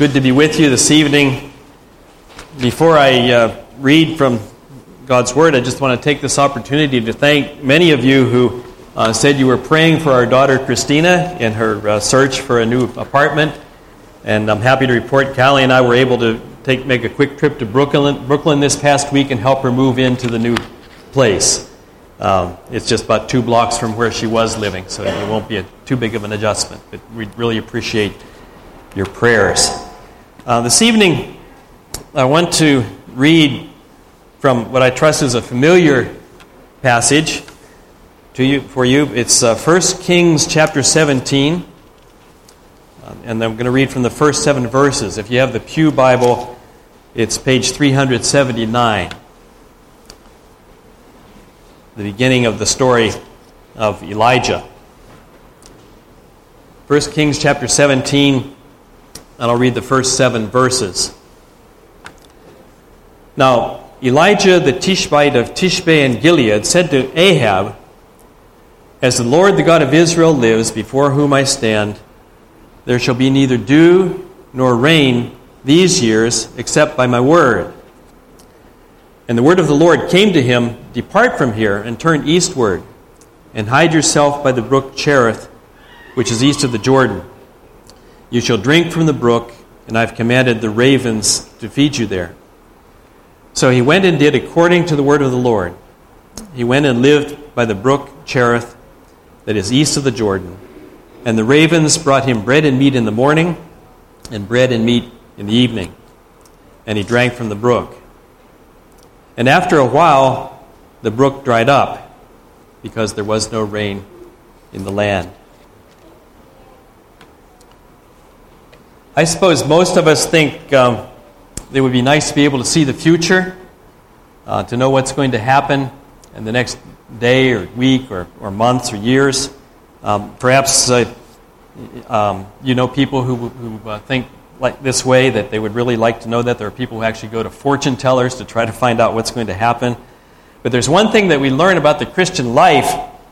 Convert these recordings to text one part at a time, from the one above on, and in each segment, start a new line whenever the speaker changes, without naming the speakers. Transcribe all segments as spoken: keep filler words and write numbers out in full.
good to be with you this evening. Before I uh, read from God's Word, I just want to take this opportunity to thank many of you who uh, said you were praying for our daughter Christina in her uh, search for a new apartment. And I'm happy to report Callie and I were able to take make a quick trip to Brooklyn, Brooklyn this past week and help her move into the new place. Um, it's just about two blocks from where she was living, so it won't be a, too big of an adjustment. But we really appreciate your prayers. Uh, this evening, I want to read from what I trust is a familiar passage to you for you. It's uh, First Kings chapter seventeen, uh, and I'm going to read from the first seven verses. If you have the Pew Bible, it's page three seventy-nine. The beginning of the story of Elijah. First Kings chapter seventeen, and I'll read the first seven verses. Now, Elijah the Tishbite of Tishbe and Gilead said to Ahab, "As the Lord, the God of Israel, lives, before whom I stand, there shall be neither dew nor rain these years, except by my word." And the word of the Lord came to him, "Depart from here and turn eastward, and hide yourself by the brook Cherith, which is east of the Jordan. You shall drink from the brook, and I have commanded the ravens to feed you there." So he went and did according to the word of the Lord. He went and lived by the brook Cherith, that is east of the Jordan. And the ravens brought him bread and meat in the morning, and bread and meat in the evening. And he drank from the brook. And after a while, the brook dried up, because there was no rain in the land. I suppose most of us think um, it would be nice to be able to see the future, uh, to know what's going to happen in the next day or week or, or months or years. Um, perhaps uh, um, you know people who, who uh, think like this way, that they would really like to know that. There are people who actually go to fortune tellers to try to find out what's going to happen. But there's one thing that we learn about the Christian life,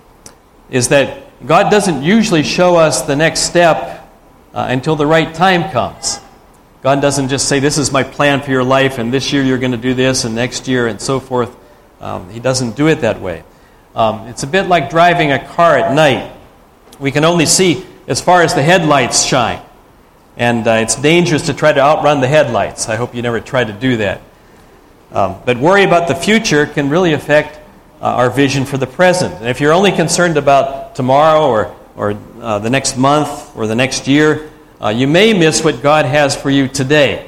is that God doesn't usually show us the next step uh, until the right time comes. God doesn't just say, "This is my plan for your life, and this year you're going to do this, and next year," and so forth. Um, he doesn't do it that way. Um, it's a bit like driving a car at night. We can only see as far as the headlights shine. And uh, it's dangerous to try to outrun the headlights. I hope you never try to do that. Um, but worry about the future can really affect uh, our vision for the present. And if you're only concerned about tomorrow or, or uh, the next month or the next year, uh, you may miss what God has for you today.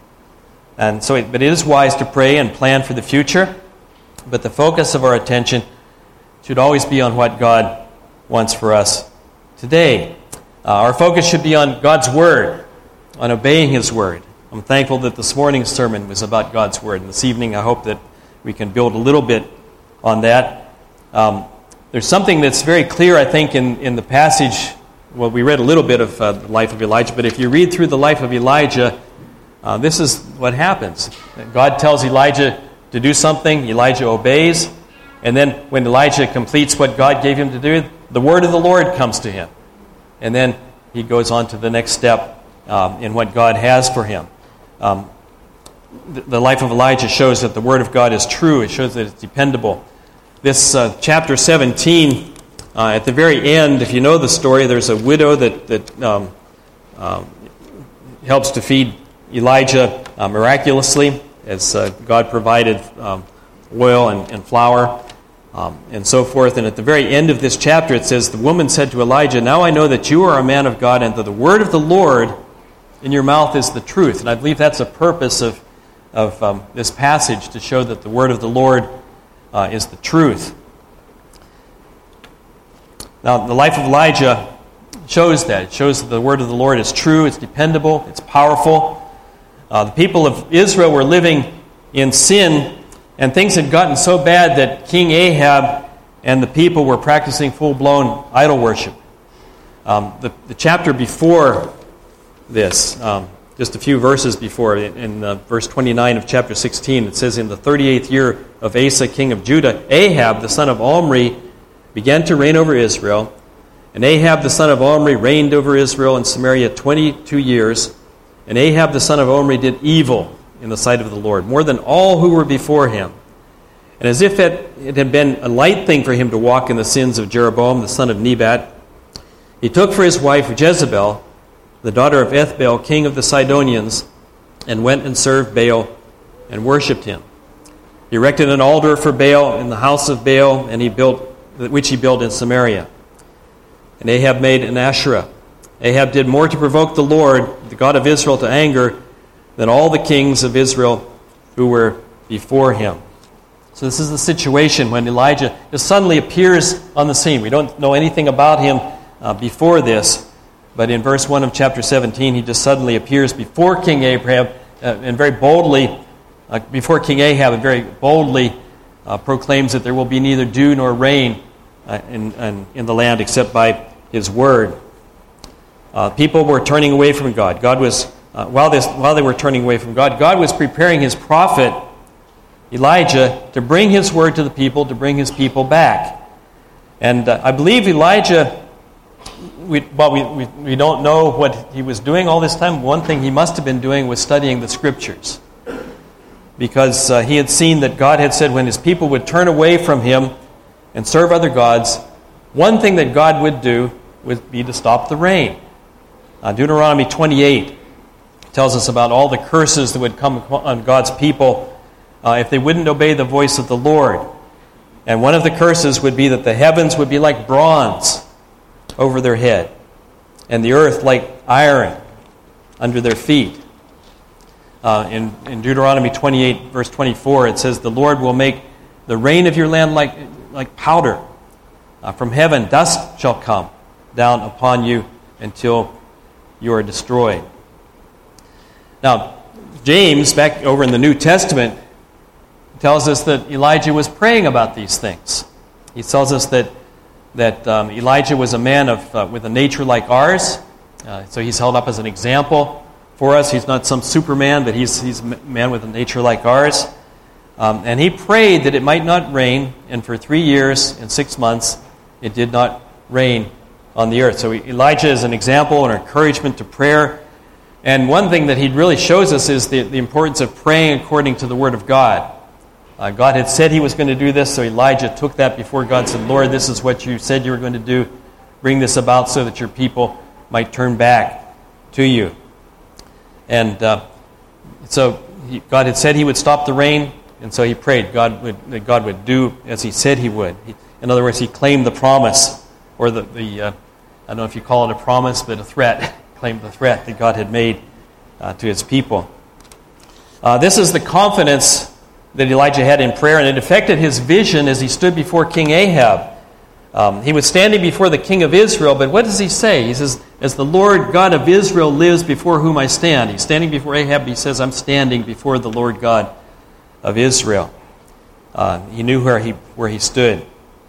And so, it, but it is wise to pray and plan for the future. But the focus of our attention should always be on what God wants for us today. Uh, our focus should be on God's Word, on obeying His Word. I'm thankful that this morning's sermon was about God's Word. And this evening I hope that we can build a little bit on that. Um, there's something that's very clear, I think, in, in the passage. Well, we read a little bit of uh, the life of Elijah, but if you read through the life of Elijah, uh, this is what happens. God tells Elijah to do something, Elijah obeys, and then when Elijah completes what God gave him to do, the word of the Lord comes to him. And then he goes on to the next step um, in what God has for him. Um, the, the life of Elijah shows that the Word of God is true. It shows that it's dependable. This uh, chapter seventeen, uh, at the very end, if you know the story, there's a widow that, that um, um, helps to feed Elijah uh, miraculously, as uh, God provided um, oil and, and flour. Um, and so forth. And at the very end of this chapter it says, "The woman said to Elijah, 'Now I know that you are a man of God, and that the word of the Lord in your mouth is the truth.'" And I believe that's a purpose of, of um, this passage, to show that the word of the Lord uh, is the truth. Now, the life of Elijah shows that. It shows that the word of the Lord is true, it's dependable, it's powerful. Uh, the people of Israel were living in sin, and things had gotten so bad that King Ahab and the people were practicing full-blown idol worship. Um, the, the chapter before this, um, just a few verses before, in, in uh, verse twenty-nine of chapter sixteen, it says, "In the thirty-eighth year of Asa, king of Judah, Ahab, the son of Omri, began to reign over Israel. And Ahab, the son of Omri, reigned over Israel and Samaria twenty-two years. And Ahab the son of Omri did evil in the sight of the Lord, more than all who were before him. And as if it, it had been a light thing for him to walk in the sins of Jeroboam the son of Nebat, he took for his wife Jezebel, the daughter of Ethbaal, king of the Sidonians, and went and served Baal and worshipped him. He erected an altar for Baal in the house of Baal, and he built, which he built in Samaria. And Ahab made an Asherah. Ahab did more to provoke the Lord, the God of Israel, to anger than all the kings of Israel who were before him. So this is the situation when Elijah just suddenly appears on the scene. We don't know anything about him uh, before this, but in verse one of chapter seventeen, he just suddenly appears before King Abraham uh, and very boldly, uh, before King Ahab, and very boldly uh, proclaims that there will be neither dew nor rain uh, in, in, in the land except by his word. Uh, people were turning away from God. God was, uh, while, this, while they were turning away from God, God was preparing his prophet, Elijah, to bring his word to the people, to bring his people back. And uh, I believe Elijah, we, well, we, we, we don't know what he was doing all this time. One thing he must have been doing was studying the Scriptures. Because uh, he had seen that God had said when his people would turn away from him and serve other gods, one thing that God would do would be to stop the rain. Uh, Deuteronomy twenty-eight tells us about all the curses that would come on God's people uh, if they wouldn't obey the voice of the Lord. And one of the curses would be that the heavens would be like bronze over their head, and the earth like iron under their feet. Uh, in, in Deuteronomy twenty-eight, verse twenty-four, it says, "The Lord will make the rain of your land like, like powder. Uh, from heaven dust shall come down upon you until you are destroyed." Now, James, back over in the New Testament, tells us that Elijah was praying about these things. He tells us that that um, Elijah was a man of uh, with a nature like ours. Uh, so he's held up as an example for us. He's not some Superman, but he's he's a man with a nature like ours. Um, and he prayed that it might not rain, and for three years and six months, it did not rain on the earth. So Elijah is an example and encouragement to prayer. And one thing that he really shows us is the, the importance of praying according to the Word of God. Uh, God had said he was going to do this, so Elijah took that before God and said, "Lord, this is what you said you were going to do. Bring this about so that your people might turn back to you." And uh, so he, God had said he would stop the rain, and so he prayed God would, that God would do as he said he would. He, in other words, he claimed the promise, or the, the uh, I don't know if you call it a promise, but a threat. Claimed the threat that God had made uh, to his people. Uh, this is the confidence that Elijah had in prayer, and it affected his vision as he stood before King Ahab. Um, he was standing before the king of Israel, but what does he say? He says, "As the Lord God of Israel lives before whom I stand." He's standing before Ahab, he says, "I'm standing before the Lord God of Israel." Uh, he knew where he where he stood.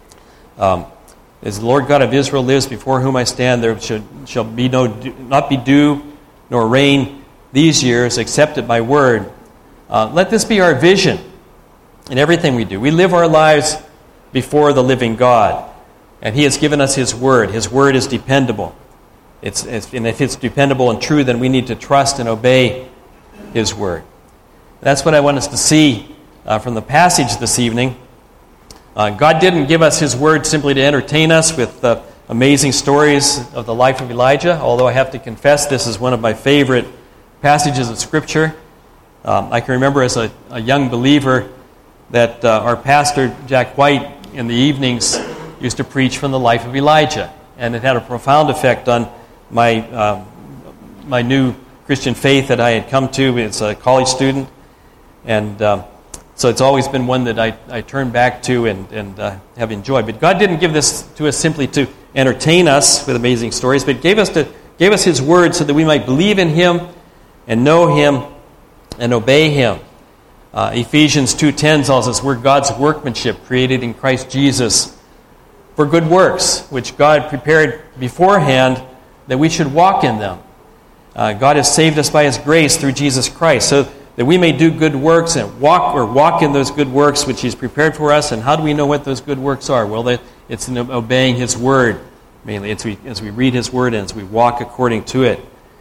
Um, As the Lord God of Israel lives before whom I stand, there should, shall be no not be dew nor rain these years except at my word. Uh, let this be our vision in everything we do. We live our lives before the living God, and he has given us his word. His word is dependable. It's, it's, and if it's dependable and true, then we need to trust and obey his word. That's what I want us to see uh, from the passage this evening. Uh, God didn't give us his word simply to entertain us with uh, amazing stories of the life of Elijah, although I have to confess this is one of my favorite passages of Scripture. Um, I can remember as a, a young believer that uh, our pastor, Jack White, in the evenings used to preach from the life of Elijah, and it had a profound effect on my, uh, my new Christian faith that I had come to as a college student, and uh, So it's always been one that I, I turn back to and, and uh, have enjoyed. But God didn't give this to us simply to entertain us with amazing stories, but gave us to gave us his word so that we might believe in him and know him and obey him. Uh, Ephesians two ten tells us we're God's workmanship created in Christ Jesus for good works, which God prepared beforehand that we should walk in them. Uh, God has saved us by his grace through Jesus Christ, so that we may do good works and walk or walk in those good works which he's prepared for us. And how do we know what those good works are? Well, it's in obeying his word, mainly. It's we, as we read his word and as we walk according to it.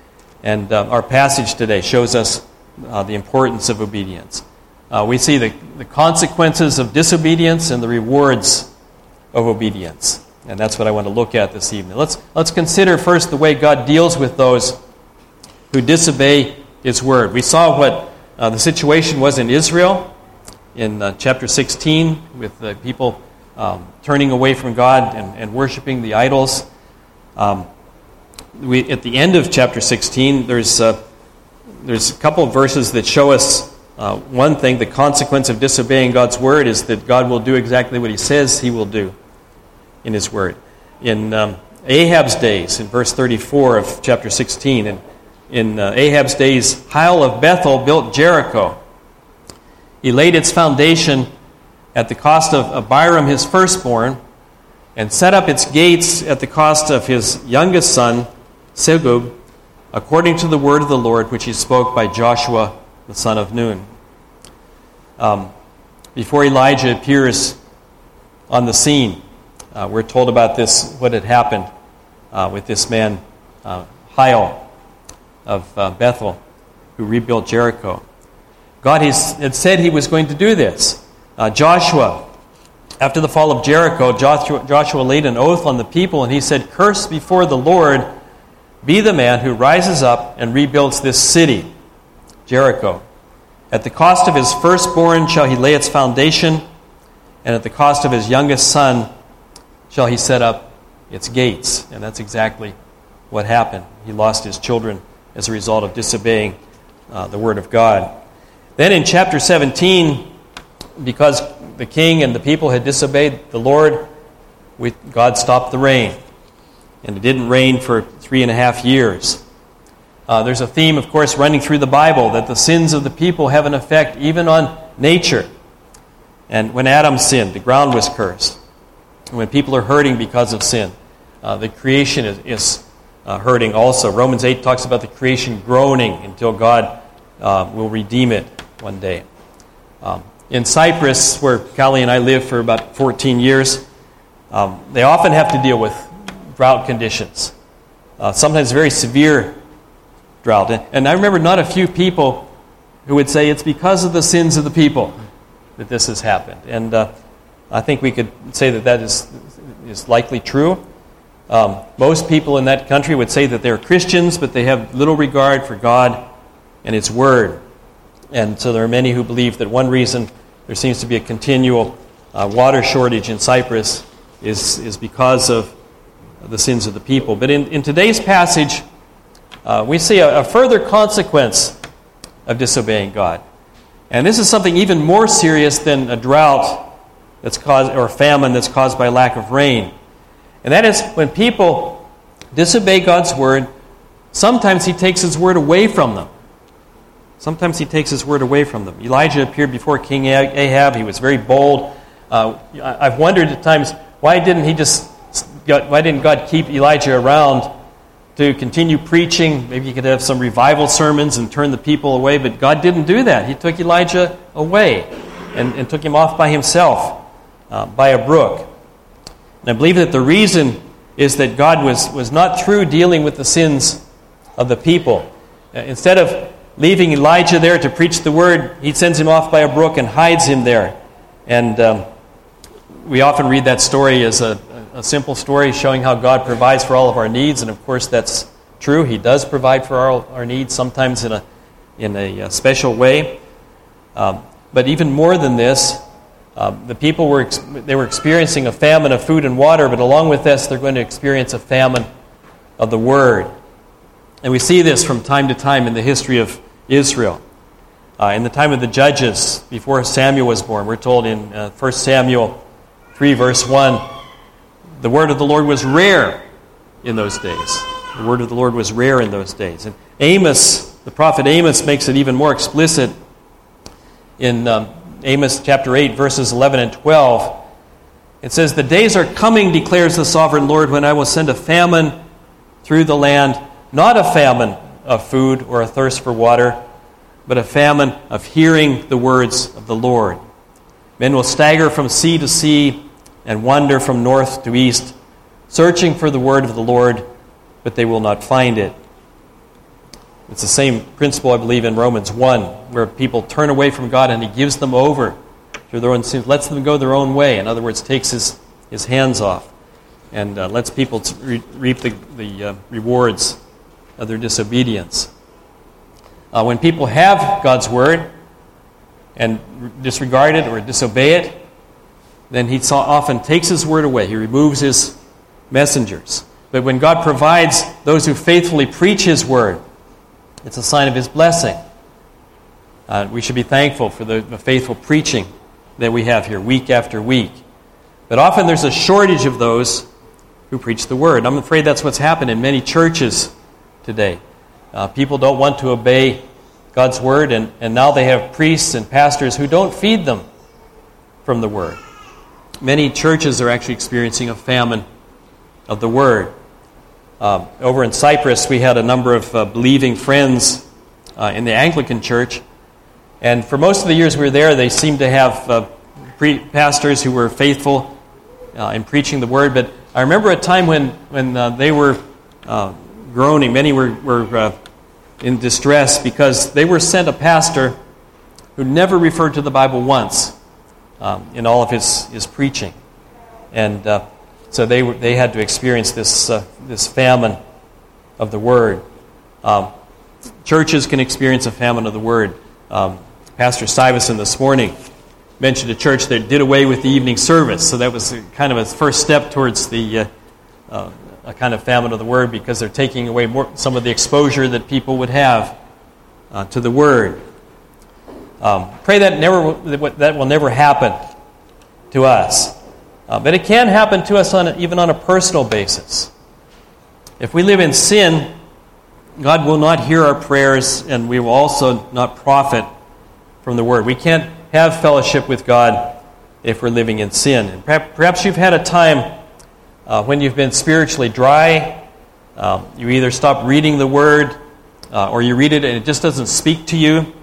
And uh, our passage today shows us uh, the importance of obedience. Uh, we see the, the consequences of disobedience and the rewards of obedience. And that's what I want to look at this evening. Let's, let's consider first the way God deals with those who disobey His word. We saw what uh, the situation was in Israel in uh, chapter sixteen with the people um, turning away from God and, and worshiping the idols. Um, we, at the end of chapter sixteen, there's, uh, there's a couple of verses that show us uh, one thing. The consequence of disobeying God's word is that God will do exactly what He says He will do in His word. In um, Ahab's days, in verse thirty-four of chapter sixteen, and in uh, Ahab's days, Hiel of Bethel built Jericho. He laid its foundation at the cost of Abiram, his firstborn, and set up its gates at the cost of his youngest son, Segub, according to the word of the Lord, which he spoke by Joshua, the son of Nun. Um, before Elijah appears on the scene, uh, we're told about this, what had happened uh, with this man, uh, Hiel of uh, Bethel, who rebuilt Jericho. God has, had said He was going to do this. Uh, Joshua, after the fall of Jericho, Joshua, Joshua laid an oath on the people, and he said, "Cursed before the Lord be the man who rises up and rebuilds this city," Jericho. "At the cost of his firstborn shall he lay its foundation, and at the cost of his youngest son shall he set up its gates." And that's exactly what happened. He lost his children as a result of disobeying uh, the word of God. Then in chapter seventeen, because the king and the people had disobeyed the Lord, we, God stopped the rain. And it didn't rain for three and a half years. Uh, there's a theme, of course, running through the Bible, that the sins of the people have an effect even on nature. And when Adam sinned, the ground was cursed. And when people are hurting because of sin, uh, the creation is, is uh, hurting also. Romans eight talks about the creation groaning until God uh, will redeem it one day. Um, in Cyprus, where Callie and I lived for about fourteen years, um, they often have to deal with drought conditions. Uh, sometimes very severe drought. And, and I remember not a few people who would say it's because of the sins of the people that this has happened. And uh, I think we could say that that is, is likely true. Um, most people in that country would say that they're Christians, but they have little regard for God and His Word. And so there are many who believe that one reason there seems to be a continual uh, water shortage in Cyprus is, is because of the sins of the people. But in, in today's passage, uh, we see a, a further consequence of disobeying God. And this is something even more serious than a drought that's caused, or famine that's caused by lack of rain. And that is when people disobey God's word, sometimes He takes His word away from them. Sometimes He takes His word away from them. Elijah appeared before King Ahab. He was very bold. Uh, I've wondered at times, why didn't he just, why didn't God keep Elijah around to continue preaching? Maybe He could have some revival sermons and turn the people away, but God didn't do that. He took Elijah away and, and took him off by himself uh, by a brook. And I believe that the reason is that God was, was not through dealing with the sins of the people. Uh, instead of leaving Elijah there to preach the word, He sends him off by a brook and hides him there. And um, we often read that story as a, a simple story showing how God provides for all of our needs. And of course that's true. He does provide for our, our needs, sometimes in a, in a, a special way. Um, but even more than this, Uh, the people were they were experiencing a famine of food and water, but along with this, they're going to experience a famine of the Word. And we see this from time to time in the history of Israel. Uh, in the time of the Judges, before Samuel was born, we're told in uh, First Samuel three, verse one, the word of the Lord was rare in those days. The word of the Lord was rare in those days. And Amos, the prophet Amos, makes it even more explicit in Um, Amos chapter eight, verses eleven and twelve. It says, "The days are coming, declares the sovereign Lord, when I will send a famine through the land, not a famine of food or a thirst for water, but a famine of hearing the words of the Lord. Men will stagger from sea to sea and wander from north to east, searching for the word of the Lord, but they will not find it." It's the same principle, I believe, in Romans one, where people turn away from God and He gives them over to their own sins, lets them go their own way. In other words, takes His, his hands off and uh, lets people t- re- reap the, the uh, rewards of their disobedience. Uh, when people have God's Word and disregard it or disobey it, then He so often takes His Word away. He removes His messengers. But when God provides those who faithfully preach His Word, it's a sign of His blessing. Uh, we should be thankful for the, the faithful preaching that we have here week after week. But often there's a shortage of those who preach the Word. I'm afraid that's what's happened in many churches today. Uh, people don't want to obey God's Word, and, and now they have priests and pastors who don't feed them from the Word. Many churches are actually experiencing a famine of the Word. Uh, over in Cyprus, we had a number of uh, believing friends uh, in the Anglican Church, and for most of the years we were there, they seemed to have uh, pre- pastors who were faithful uh, in preaching the Word. But I remember a time when, when uh, they were uh, groaning, many were, were uh, in distress because they were sent a pastor who never referred to the Bible once um, in all of his, his preaching. And uh, so they were, they had to experience this uh, this famine of the Word. Um, churches can experience a famine of the Word. Um, Pastor Stuyvesant this morning mentioned a church that did away with the evening service, so that was kind of a first step towards the uh, uh, a kind of famine of the Word, because they're taking away more, some of the exposure that people would have uh, to the Word. Um, pray that never that will never happen to us. Uh, but it can happen to us on a, even on a personal basis. If we live in sin, God will not hear our prayers, and we will also not profit from the Word. We can't have fellowship with God if we're living in sin. And perhaps you've had a time uh, when you've been spiritually dry. Um, you either stop reading the Word, uh, or you read it and it just doesn't speak to you.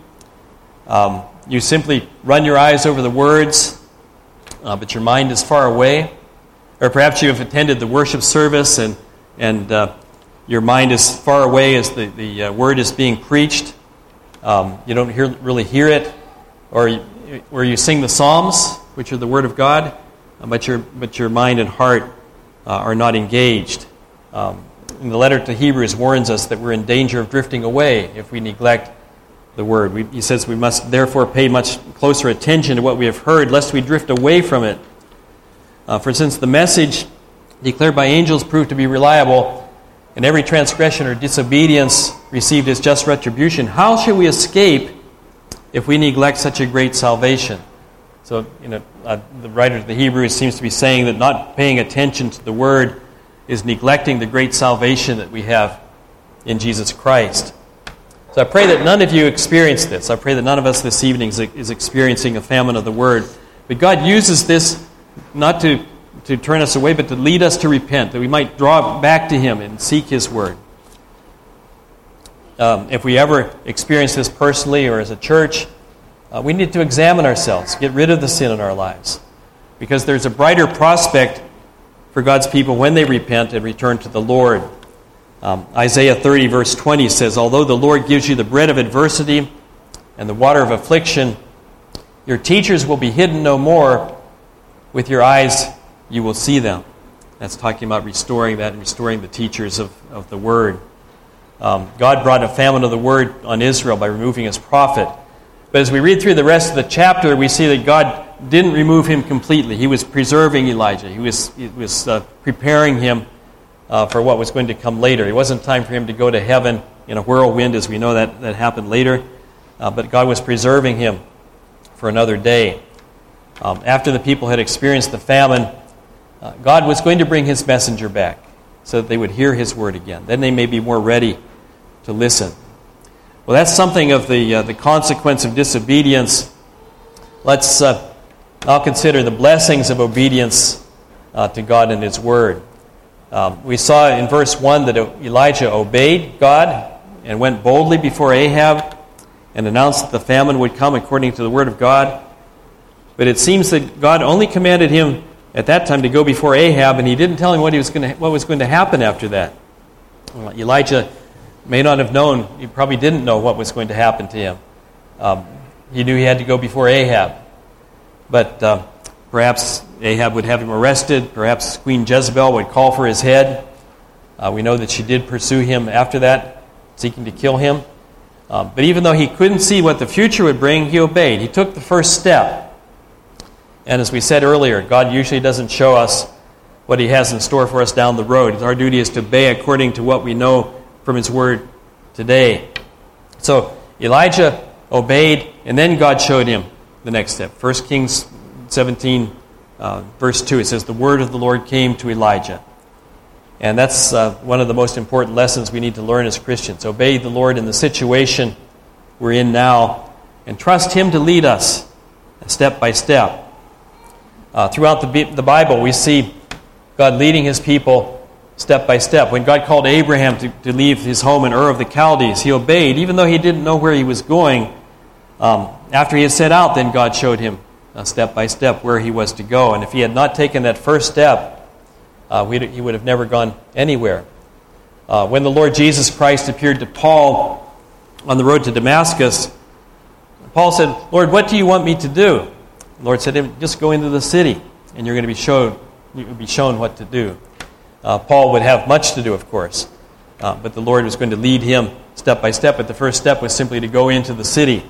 Um, you simply run your eyes over the words, Uh, but your mind is far away. Or perhaps you have attended the worship service and and uh, your mind is far away as the, the uh, word is being preached. Um, you don't hear, really hear it. Or you, or you sing the Psalms, which are the Word of God, uh, but your but your mind and heart uh, are not engaged. Um, and the letter to Hebrews warns us that we're in danger of drifting away if we neglect the Word. We, he says we must therefore pay much closer attention to what we have heard, lest we drift away from it. Uh, for since the message declared by angels proved to be reliable, and every transgression or disobedience received its just retribution, how shall we escape if we neglect such a great salvation? So, you know, uh, the writer of the Hebrews seems to be saying that not paying attention to the Word is neglecting the great salvation that we have in Jesus Christ. So I pray that none of you experience this. I pray that none of us this evening is experiencing a famine of the Word. But God uses this not to, to turn us away, but to lead us to repent, that we might draw back to Him and seek His Word. Um, if we ever experience this personally or as a church, uh, we need to examine ourselves, get rid of the sin in our lives. Because there's a brighter prospect for God's people when they repent and return to the Lord. Um, Isaiah thirty, verse twenty says, "Although the Lord gives you the bread of adversity and the water of affliction, your teachers will be hidden no more. With your eyes you will see them." That's talking about restoring that and restoring the teachers of, of the Word. Um, God brought a famine of the Word on Israel by removing His prophet. But as we read through the rest of the chapter, we see that God didn't remove him completely. He was preserving Elijah. He was, he was uh, preparing him Uh, for what was going to come later. It wasn't time for him to go to heaven in a whirlwind, as we know that, that happened later. Uh, but God was preserving him for another day. Um, after the people had experienced the famine, uh, God was going to bring His messenger back so that they would hear His word again. Then they may be more ready to listen. Well, that's something of the, uh, the consequence of disobedience. Let's uh, now consider the blessings of obedience uh, to God and His word. Um, we saw in verse one that Elijah obeyed God and went boldly before Ahab and announced that the famine would come according to the word of God. But it seems that God only commanded him at that time to go before Ahab, and He didn't tell him what he was going to, what was going to happen after that. Well, Elijah may not have known, he probably didn't know what was going to happen to him. Um, he knew he had to go before Ahab. But uh, perhaps Ahab would have him arrested. Perhaps Queen Jezebel would call for his head. Uh, we know that she did pursue him after that, seeking to kill him. Uh, but even though he couldn't see what the future would bring, he obeyed. He took the first step. And as we said earlier, God usually doesn't show us what he has in store for us down the road. Our duty is to obey according to what we know from his word today. So Elijah obeyed, and then God showed him the next step. First Kings seventeen, uh, verse two, it says, "The word of the Lord came to Elijah." And that's uh, one of the most important lessons we need to learn as Christians. Obey the Lord in the situation we're in now, and trust him to lead us step by step. Uh, throughout the, the Bible, we see God leading his people step by step. When God called Abraham to, to leave his home in Ur of the Chaldees, he obeyed, even though he didn't know where he was going. Um, after he had set out, then God showed him uh, step by step where he was to go. And if he had not taken that first step, uh, we'd, he would have never gone anywhere. Uh, when the Lord Jesus Christ appeared to Paul on the road to Damascus, Paul said, "Lord, what do you want me to do?" The Lord said, "Just go into the city, and you're going to be showed, you'll be shown what to do." Uh, Paul would have much to do, of course, uh, but the Lord was going to lead him step by step. But the first step was simply to go into the city.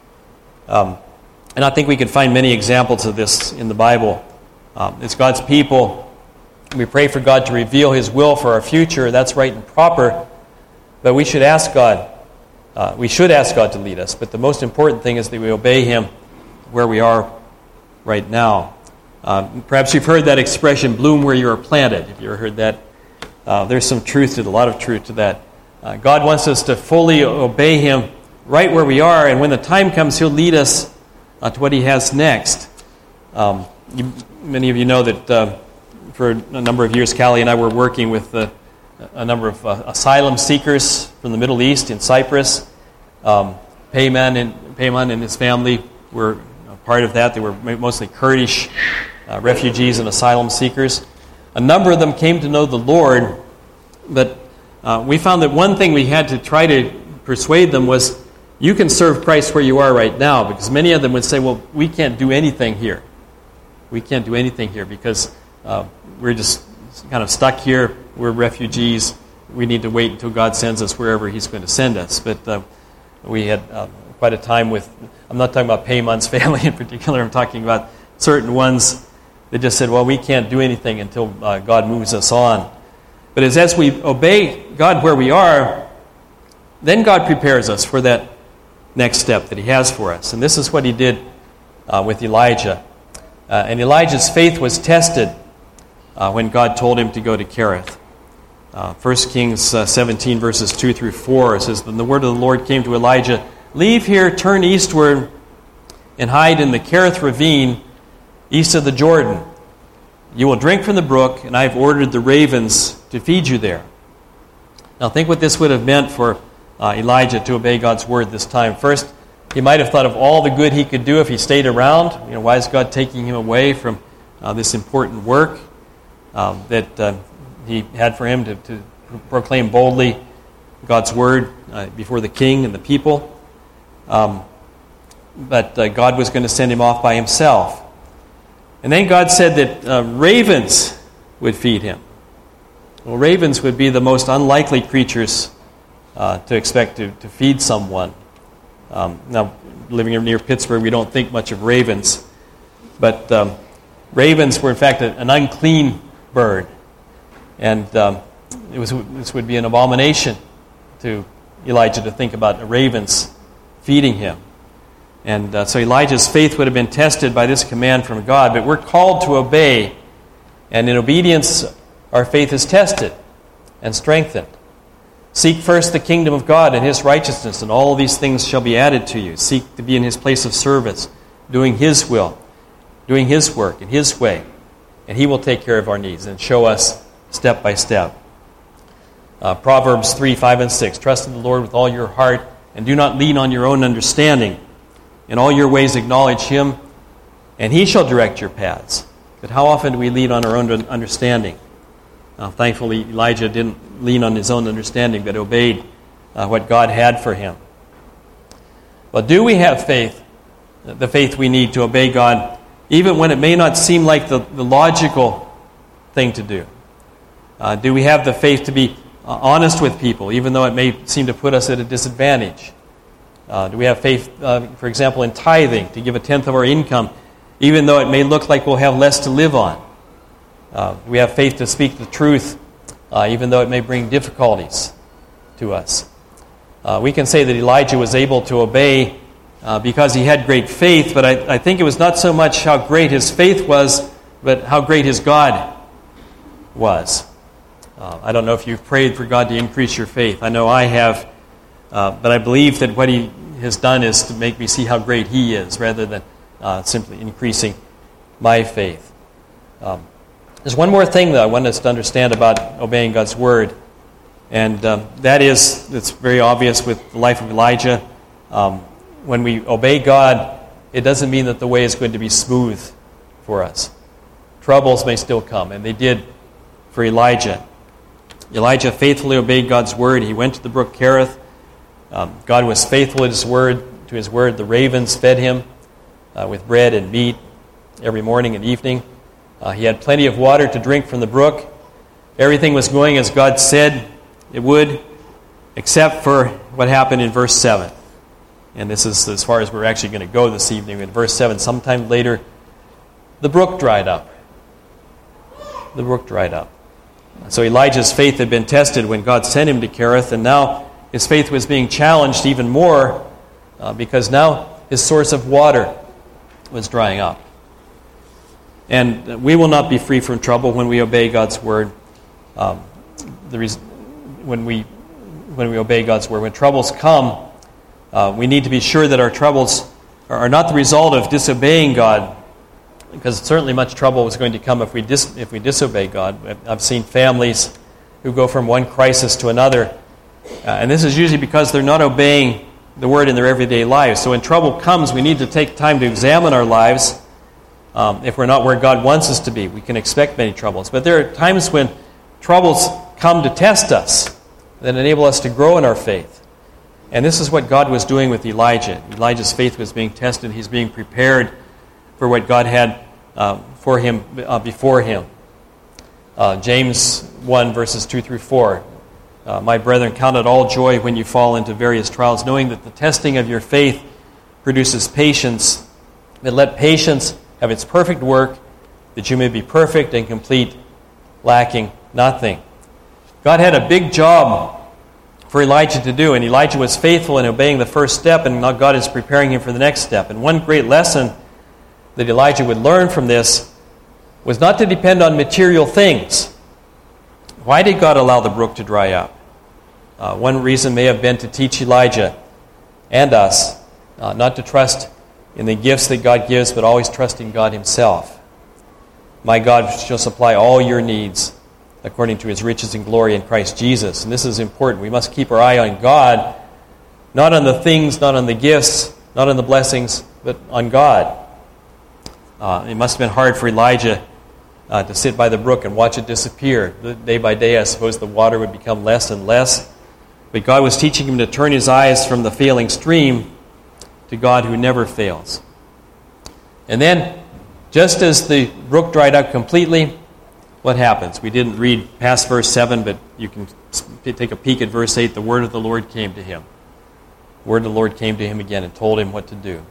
Um, and I think we can find many examples of this in the Bible. Um, it's God's people. We pray for God to reveal his will for our future. That's right and proper. But we should ask God. Uh, we should ask God to lead us. But the most important thing is that we obey him where we are right now. Um, perhaps you've heard that expression, "bloom where you are planted." Have you ever heard that? Uh, there's some truth to it, a lot of truth to that. Uh, God wants us to fully obey him right where we are, and when the time comes, he'll lead us uh, to what he has next. Um, you, many of you know that uh, for a number of years, Callie and I were working with uh, a number of uh, asylum seekers from the Middle East in Cyprus. Um, Payman and Payman and his family were a part of that. They were mostly Kurdish uh, refugees and asylum seekers. A number of them came to know the Lord, but uh, we found that one thing we had to try to persuade them was, you can serve Christ where you are right now, because many of them would say, well, we can't do anything here. We can't do anything here because uh, we're just kind of stuck here. We're refugees. We need to wait until God sends us wherever he's going to send us. But uh, we had uh, quite a time with, I'm not talking about Payman's family in particular, I'm talking about certain ones that just said, well, we can't do anything until uh, God moves us on. But as, as we obey God where we are, then God prepares us for that next step that he has for us. And this is what he did uh, with Elijah. Uh, and Elijah's faith was tested uh, when God told him to go to Kerith. Uh, First Kings uh, seventeen, verses two through four, it says, "Then the word of the Lord came to Elijah, 'Leave here, turn eastward, and hide in the Kerith ravine east of the Jordan. You will drink from the brook, and I have ordered the ravens to feed you there.'" Now think what this would have meant for uh, Elijah to obey God's word this time. First, he might have thought of all the good he could do if he stayed around. You know, why is God taking him away from uh, this important work um, that uh, he had for him to, to proclaim boldly God's word uh, before the king and the people? Um, but uh, God was going to send him off by himself. And then God said that uh, ravens would feed him. Well, ravens would be the most unlikely creatures uh, to expect to, to feed someone. Um, now, living near Pittsburgh, we don't think much of ravens. But um, ravens were, in fact, a, an unclean bird. And um, it was this would be an abomination to Elijah to think about ravens feeding him. And uh, so Elijah's faith would have been tested by this command from God. But we're called to obey. And in obedience, our faith is tested and strengthened. "Seek first the kingdom of God and his righteousness, and all these things shall be added to you." Seek to be in his place of service, doing his will, doing his work in his way. And he will take care of our needs and show us step by step. Uh, Proverbs three, five, and six. "Trust in the Lord with all your heart, and do not lean on your own understanding. In all your ways acknowledge him, and he shall direct your paths." But how often do we lean on our own understanding? Uh, thankfully, Elijah didn't lean on his own understanding, but obeyed uh, what God had for him. But do we have faith, the faith we need to obey God, even when it may not seem like the, the logical thing to do? Uh, do we have the faith to be uh, honest with people, even though it may seem to put us at a disadvantage? Uh, do we have faith, uh, for example, in tithing, to give a tenth of our income, even though it may look like we'll have less to live on? Uh, do we have faith to speak the truth, uh, even though it may bring difficulties to us? Uh, we can say that Elijah was able to obey uh, because he had great faith, but I, I think it was not so much how great his faith was, but how great his God was. Uh, I don't know if you've prayed for God to increase your faith. I know I have, uh, but I believe that what he has done is to make me see how great he is, rather than uh, simply increasing my faith. Um, there's one more thing that I want us to understand about obeying God's word. And um, that is, it's very obvious with the life of Elijah. Um, when we obey God, it doesn't mean that the way is going to be smooth for us. Troubles may still come, and they did for Elijah. Elijah faithfully obeyed God's word. He went to the brook Kerith. Um, God was faithful to his word. To his word, the ravens fed him uh, with bread and meat every morning and evening. Uh, he had plenty of water to drink from the brook. Everything was going as God said it would, except for what happened in verse seven. And this is as far as we're actually going to go this evening. In verse seven, sometime later, the brook dried up. The brook dried up. So Elijah's faith had been tested when God sent him to Kerith, and now his faith was being challenged even more uh, because now his source of water was drying up. And we will not be free from trouble when we obey God's word. Um, the reason, when we when we obey God's word, when troubles come, uh, we need to be sure that our troubles are, are not the result of disobeying God, because certainly much trouble is going to come if we dis, if we disobey God. I've seen families who go from one crisis to another, uh, and this is usually because they're not obeying the word in their everyday lives. So when trouble comes, we need to take time to examine our lives. Um, if we're not where God wants us to be, we can expect many troubles. But there are times when troubles come to test us that enable us to grow in our faith. And this is what God was doing with Elijah. Elijah's faith was being tested. He's being prepared for what God had uh, for him uh, before him. Uh, James one, verses two through four. Uh, My brethren, count it all joy when you fall into various trials, knowing that the testing of your faith produces patience. But let patience have its perfect work, that you may be perfect and complete, lacking nothing. God had a big job for Elijah to do, and Elijah was faithful in obeying the first step, and now God is preparing him for the next step. And one great lesson that Elijah would learn from this was not to depend on material things. Why did God allow the brook to dry up? Uh, one reason may have been to teach Elijah and us uh, not to trust in the gifts that God gives, but always trusting God himself. My God shall supply all your needs according to his riches and glory in Christ Jesus. And this is important. We must keep our eye on God, not on the things, not on the gifts, not on the blessings, but on God. Uh, it must have been hard for Elijah uh, to sit by the brook and watch it disappear. Day by day, I suppose the water would become less and less. But God was teaching him to turn his eyes from the failing stream to God who never fails. And then, just as the brook dried up completely, what happens? We didn't read past verse seven, but you can take a peek at verse eight. The word of the Lord came to him. The word of the Lord came to him again and told him what to do.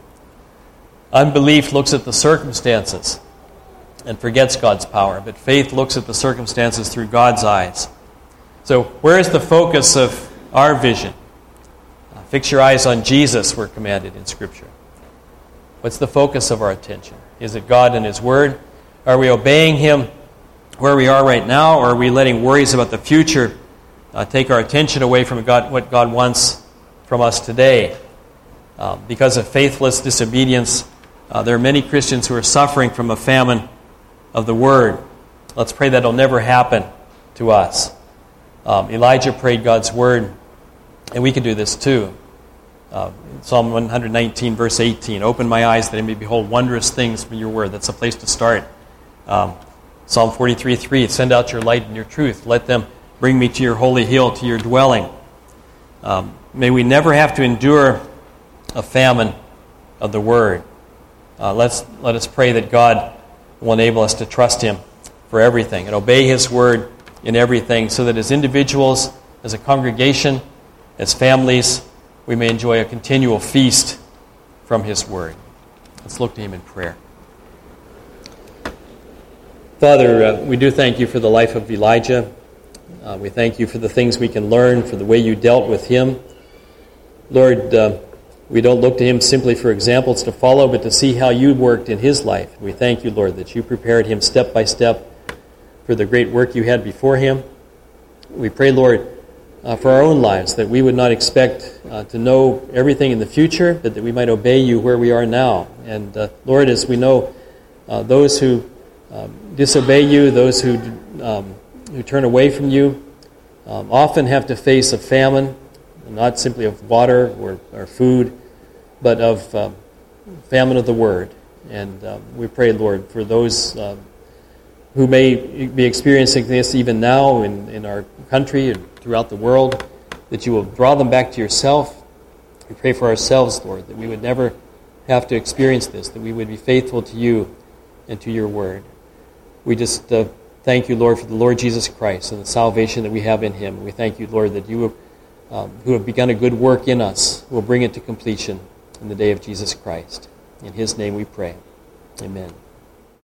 Unbelief looks at the circumstances and forgets God's power, but faith looks at the circumstances through God's eyes. So where is the focus of our vision? Uh, fix your eyes on Jesus, we're commanded in Scripture. What's the focus of our attention? Is it God and his word? Are we obeying him where we are right now, or are we letting worries about the future uh, take our attention away from God, what God wants from us today? Uh, because of faithless disobedience, uh, there are many Christians who are suffering from a famine of the word. Let's pray that it'll never happen to us. Um, Elijah prayed God's word, and we can do this too. Uh, Psalm one nineteen, verse eighteen, open my eyes that I may behold wondrous things from your word. That's a place to start. Um, Psalm forty-three, three, send out your light and your truth. Let them bring me to your holy hill, to your dwelling. Um, may we never have to endure a famine of the Word. Uh, let's let us pray that God will enable us to trust Him for everything and obey His Word in everything, so that as individuals, as a congregation, as families, we may enjoy a continual feast from His Word. Let's look to Him in prayer. Father, uh, we do thank You for the life of Elijah. Uh, we thank You for the things we can learn, for the way You dealt with him. Lord, uh, we don't look to him simply for examples to follow, but to see how You worked in his life. We thank You, Lord, that You prepared him step by step for the great work You had before him. We pray, Lord, uh, for our own lives, that we would not expect uh, to know everything in the future, but that we might obey You where we are now. And uh, Lord, as we know, uh, those who um, disobey You, those who um, who turn away from You, um, often have to face a famine, not simply of water or, or food, but of um, famine of the Word. And um, we pray, Lord, for those um, who may be experiencing this even now in, in our country and throughout the world, that You will draw them back to Yourself. We pray for ourselves, Lord, that we would never have to experience this, that we would be faithful to You and to Your Word. We just uh, thank You, Lord, for the Lord Jesus Christ and the salvation that we have in Him. We thank You, Lord, that You, um, who have begun a good work in us, will bring it to completion in the day of Jesus Christ. In His name we pray. Amen.